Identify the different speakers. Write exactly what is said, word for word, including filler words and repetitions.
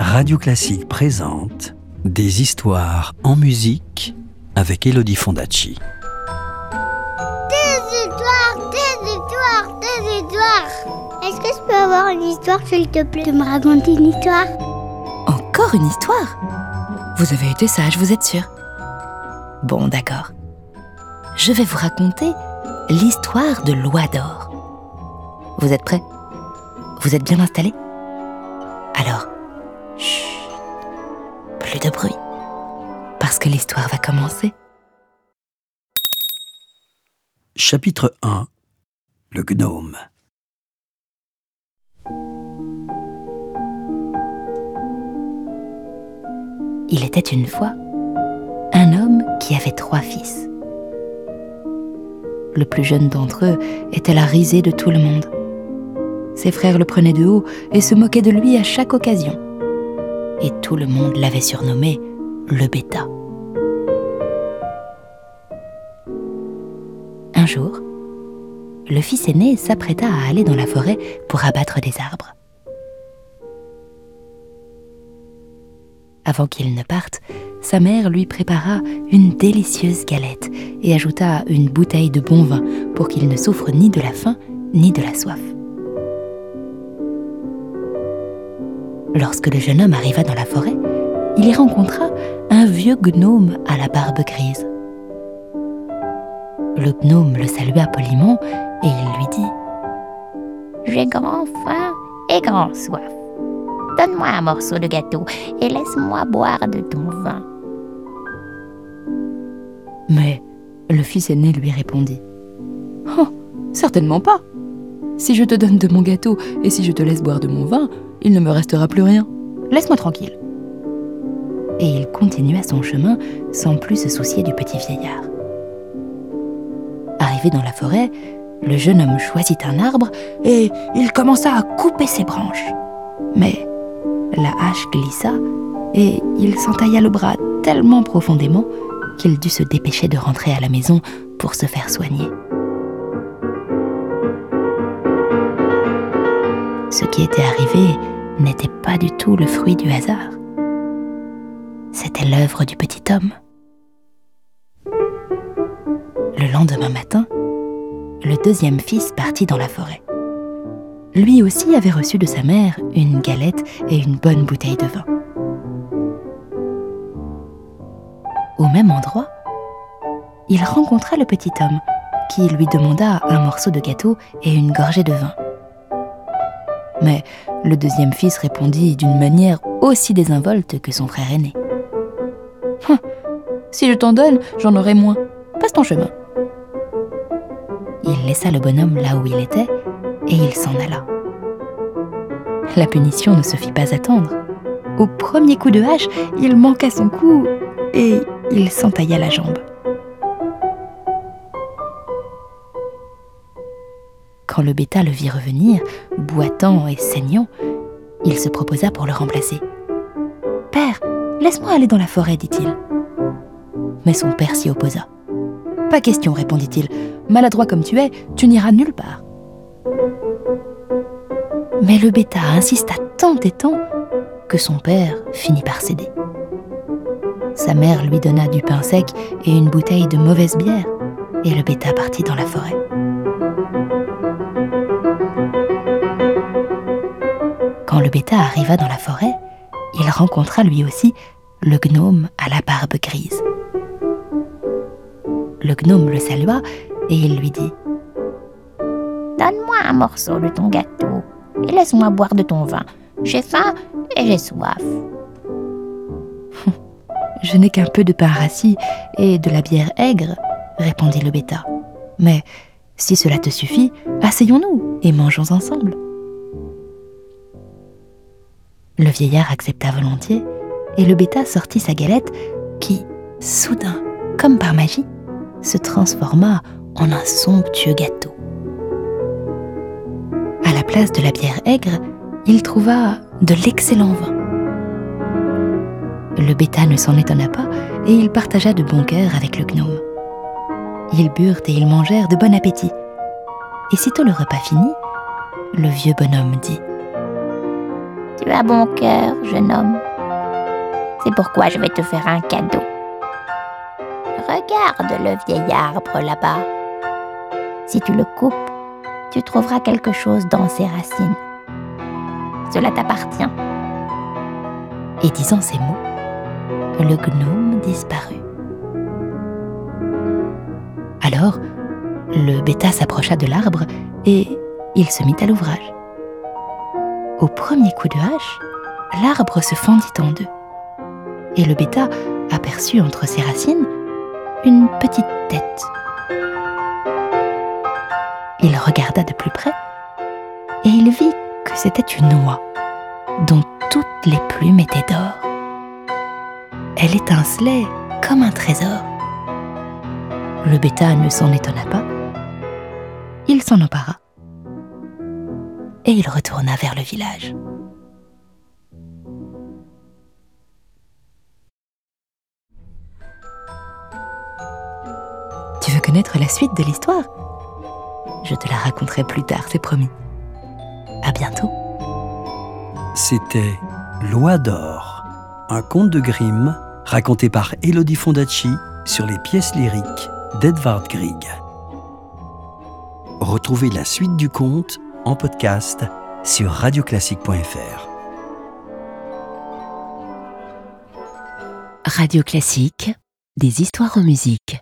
Speaker 1: Radio Classique présente Des histoires en musique avec Elodie Fondacci.
Speaker 2: Des histoires, des histoires, des histoires. Est-ce que je peux avoir une histoire, s'il te plaît, de me raconter une histoire?
Speaker 3: Encore une histoire? Vous avez été sage, vous êtes sûr? Bon, d'accord. Je vais vous raconter l'histoire de l'oie d'or. Vous êtes prêts? Vous êtes bien installés? Alors, chut, plus de bruit, parce que l'histoire va commencer.
Speaker 1: Chapitre un. Le gnome.
Speaker 3: Il était une fois un homme qui avait trois fils. Le plus jeune d'entre eux était la risée de tout le monde. Ses frères le prenaient de haut et se moquaient de lui à chaque occasion. Et tout le monde l'avait surnommé le bêta. Un jour, le fils aîné s'apprêta à aller dans la forêt pour abattre des arbres. Avant qu'il ne parte, sa mère lui prépara une délicieuse galette et ajouta une bouteille de bon vin pour qu'il ne souffre ni de la faim ni de la soif. Lorsque le jeune homme arriva dans la forêt, il y rencontra un vieux gnome à la barbe grise. Le gnome le salua poliment et il lui dit «
Speaker 4: J'ai grand faim et grand soif. Donne-moi un morceau de gâteau et laisse-moi boire de ton vin. »
Speaker 3: Mais le fils aîné lui répondit « Oh, certainement pas. Si je te donne de mon gâteau et si je te laisse boire de mon vin, il ne me restera plus rien. Laisse-moi tranquille. » Et il continua son chemin sans plus se soucier du petit vieillard. Arrivé dans la forêt, le jeune homme choisit un arbre et il commença à couper ses branches. Mais la hache glissa et il s'entailla le bras tellement profondément qu'il dut se dépêcher de rentrer à la maison pour se faire soigner. Ce qui était arrivé n'était pas du tout le fruit du hasard. C'était l'œuvre du petit homme. Le lendemain matin, le deuxième fils partit dans la forêt. Lui aussi avait reçu de sa mère une galette et une bonne bouteille de vin. Au même endroit, il rencontra le petit homme qui lui demanda un morceau de gâteau et une gorgée de vin. Mais le deuxième fils répondit d'une manière aussi désinvolte que son frère aîné. Hum, « Si je t'en donne, j'en aurai moins. Passe ton chemin. » Il laissa le bonhomme là où il était et il s'en alla. La punition ne se fit pas attendre. Au premier coup de hache, il manqua son coup et il s'entailla la jambe. Quand le bêta le vit revenir, boitant et saignant, il se proposa pour le remplacer. « Père, laisse-moi aller dans la forêt, dit-il. » Mais son père s'y opposa. « Pas question, répondit-il. Maladroit comme tu es, tu n'iras nulle part. » Mais le bêta insista tant et tant que son père finit par céder. Sa mère lui donna du pain sec et une bouteille de mauvaise bière, et le bêta partit dans la forêt. Quand le bêta arriva dans la forêt, il rencontra lui aussi le gnome à la barbe grise. Le gnome le salua et il lui dit «
Speaker 4: Donne-moi un morceau de ton gâteau et laisse-moi boire de ton vin. J'ai faim et j'ai soif. »
Speaker 3: « Je n'ai qu'un peu de pain rassis et de la bière aigre, » répondit le bêta. « Mais si cela te suffit, asseyons-nous et mangeons ensemble. » Le vieillard accepta volontiers et le bêta sortit sa galette qui, soudain, comme par magie, se transforma en un somptueux gâteau. À la place de la bière aigre, il trouva de l'excellent vin. Le bêta ne s'en étonna pas et il partagea de bon cœur avec le gnome. Ils burent et ils mangèrent de bon appétit. Et sitôt le repas fini, le vieux bonhomme dit
Speaker 4: Tu as bon cœur, jeune homme. C'est pourquoi je vais te faire un cadeau. Regarde le vieil arbre là-bas. Si tu le coupes, tu trouveras quelque chose dans ses racines. Cela t'appartient.
Speaker 3: Et disant ces mots, le gnome disparut. Alors, le bêta s'approcha de l'arbre et il se mit à l'ouvrage. Au premier coup de hache, l'arbre se fendit en deux. Et le bêta aperçut entre ses racines une petite tête. Il regarda de plus près et il vit que c'était une oie dont toutes les plumes étaient d'or. Elle étincelait comme un trésor. Le bêta ne s'en étonna pas. Il s'en empara et il retourna vers le village. Tu veux connaître la suite de l'histoire ? Je te la raconterai plus tard, c'est promis. À bientôt.
Speaker 1: C'était L'Oie d'Or, un conte de Grimm raconté par Elodie Fondacci sur les pièces lyriques d'Edvard Grieg. Retrouvez la suite du conte en podcast sur radio classique point f r.
Speaker 3: Radio Classique, des histoires en musique.